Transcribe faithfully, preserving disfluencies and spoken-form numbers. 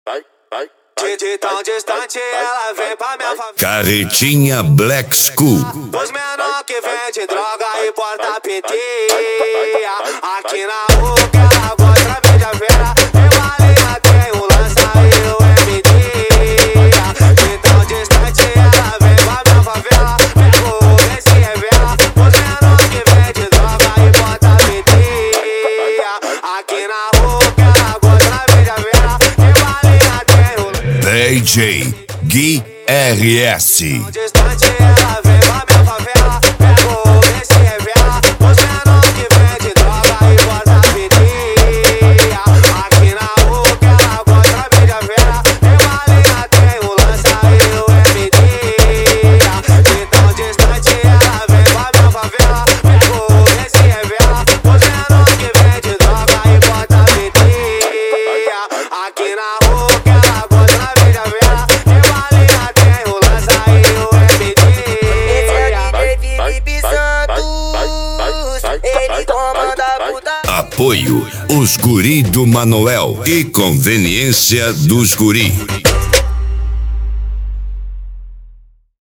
De tão distante ela vem pra minha favela. Carretinha Black School. Os menor que vende droga e porta peteia. Aqui na rua que ela gosta vende a vera. Eu alinha tem o lança e o M D. De tão distante ela vem pra minha favela. Pega o rolo e se revela. Os menor que vende droga e porta peteia. Aqui na rua que ela gosta vende a vera. Eu alinha tem o D J Gui R S. distante ela vem pra minha favela. Pega o rolo e se revela. Os menor que vende droga e porta peteia. Aqui na rua que ela gosta vende a vera. Eu alinha tem o lança e o M D. De tão distante ela vem pra minha favela. Pega o rolo e se revela. Os menor que vende droga e porta peteia. Aqui na rua que ela gosta vende a vera. Eu alinha tem o lança e o M D. Felipe Santos, ele comanda a puta. Apoio Os Guri do Manoel e Conveniência dos Guri.